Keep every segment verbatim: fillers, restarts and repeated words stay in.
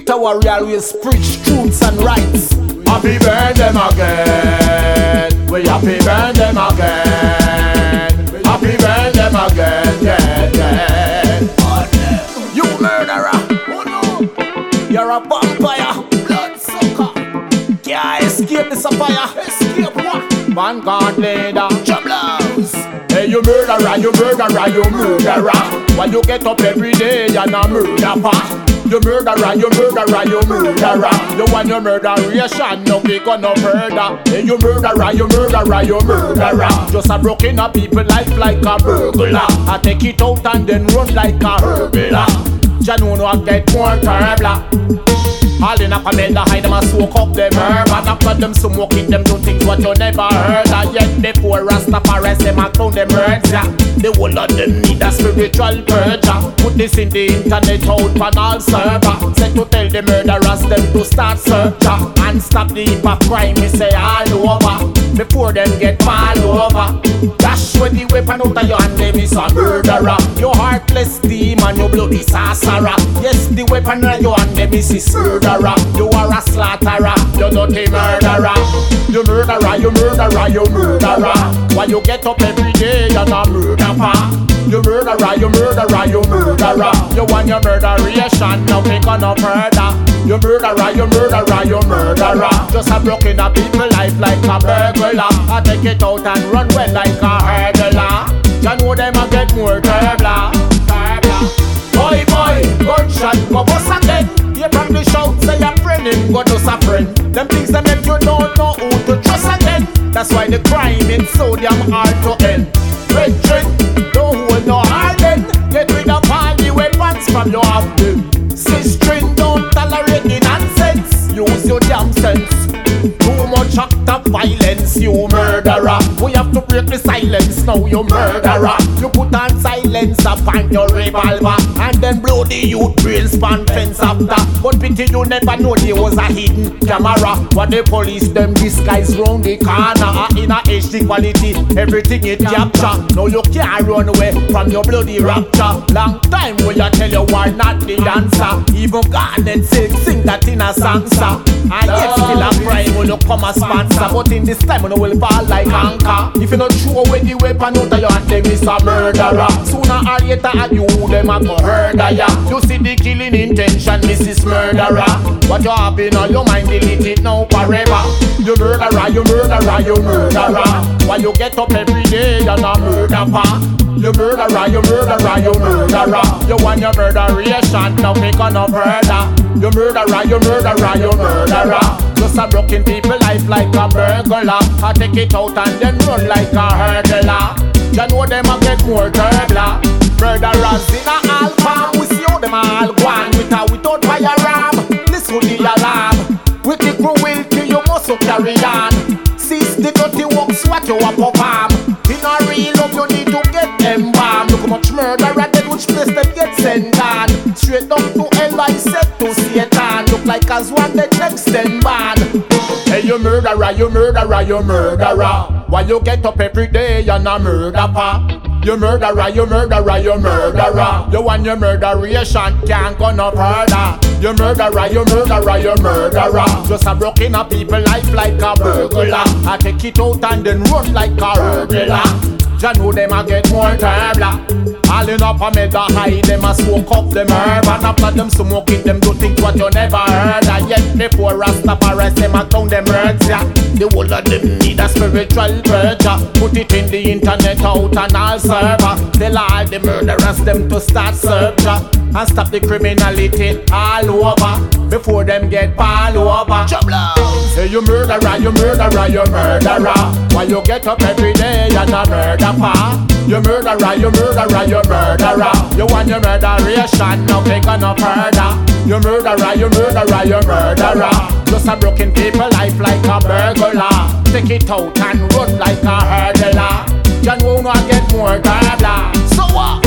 Peter Warrior always preach truths and rights. Happy burn them again. We happy burn them again. Happy burn them again, yeah, yeah. You murderer, oh no, you're a vampire, blood sucker. Can't escape this fire. Escape what? Vanguard leader, Jumblers. Hey, you murderer, you murderer, you murderer. Why you get up every day and a murderer? You murderer, you murderer, you murderer. You want your murderation, no we gonna murder. Hey, you murderer, you murderer, you murderer. Just a broken up people life like a burglar. I take it out and then run like a burglar. Janu I get more terrible. All in a bed, hide them and soak up them herb. And after them smoke it, them do things what you never heard. And yet before Rastafari them and clown them words, yeah. The whole of them need a spiritual purge. Put this in the internet out on all server. Said to tell the murderers them to start search and stop the heap of crime, me say all over. Before them get fall over. Dash with the weapon out of your hand, them is a murderer. Your heartless demon, your bloody sorcerer. Yes, the weapon in your hand, them is a murderer. You are a slaughterer, you're not a murderer. You murderer, you murderer, you murderer. Why you get up every day, you're not murderer. You murderer, you murderer, you murderer. You want your murderation, now we gonna murder. You murderer, you murderer, you murderer. Just a broken up people life like a burglar. I take it out and run well like a hurdler. You know them a get more terrible. Boy, boy, gunshot, go bust again. You from the shout, say your friend him, go to a friend. Them things that make you don't know who to trust again. That's why the crime is so damn hard to end. Red drink, don't hold no harden. Get rid of all the weapons from your abdomen. Sister, don't tolerate the nonsense. Use your damn sense. Too much act of violence, you murderer. We have to break the silence, now you murderer. You put on silence upon your revolver and then blow the youth brain span fence after. But pity you never know there was a hidden camera. What the police them disguise round the corner. In a H D quality, everything it capture. Now you can't run away from your bloody rapture. Long time will you tell you why not the answer. Even God and sing, sing that in a sangsa. And yet still a crime will you come a sponsor. But in this time you will fall like anchor. If you don't throw away the weapon out of your hand, them is a murderer. Sooner or later you them a go murder ya. You see the killing intention, Missus Murderer. What you have in all your mind, delete it now forever. You murderer, you murderer, you murderer. Why you get up every day and a murderer? You murderer, you murderer, you murderer. You want your murderation, now we gonna murder. You murderer, you murderer, you murderer. Just a broken people life like a burglar. I take it out and then run like a hurdler. You know them a get more terrible. Murderers in a all farm. We see how them all go on with a without firearm. Listen to the alarm. With the cruelty you must carry on. Cease the dirty works what you a perform. In a real love you need to get them bomb. Look how much murderer then which place them get sent on. Straight up to hell I said to Satan. Look like as one the next ten man. Hey you murderer, you murderer, you murderer. Why you get up every day and a murderer? You murderer, you murderer, you murderer. You want your murderation, can't go no further. You murderer, you murderer, you murderer. Just a broken up people life like a burglar. I take it out and then run like a hurdler. You know them a get more terrible. All in up a made a hide them a smoke up them herb. And after them smoke it, them do things what you never heard. And yet before Rastafari them a count them words, yeah. The whole of them need a spiritual purge. Put it in the internet out and all server. Tell all the murderers them to start search and stop the criminality all over. Before them get all over. Say you murderer, you murderer, you murderer. Why you get up every day and a murder pa? You murderer, you murderer, you murderer. You want your murderation, now they gonna murder. You murderer, you murderer, you murderer. Just a broken people life like a burglar. Take it out and run like a hurdler. You know no get more terrible. So what?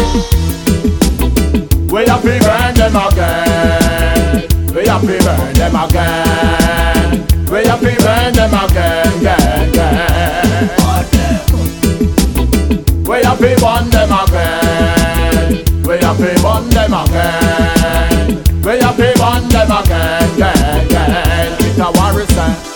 We have to burn them again. We have to burn them again. We have to burn them again, again, again. We have to burn them again. We have to burn them again. We have to burn them again. a worry say.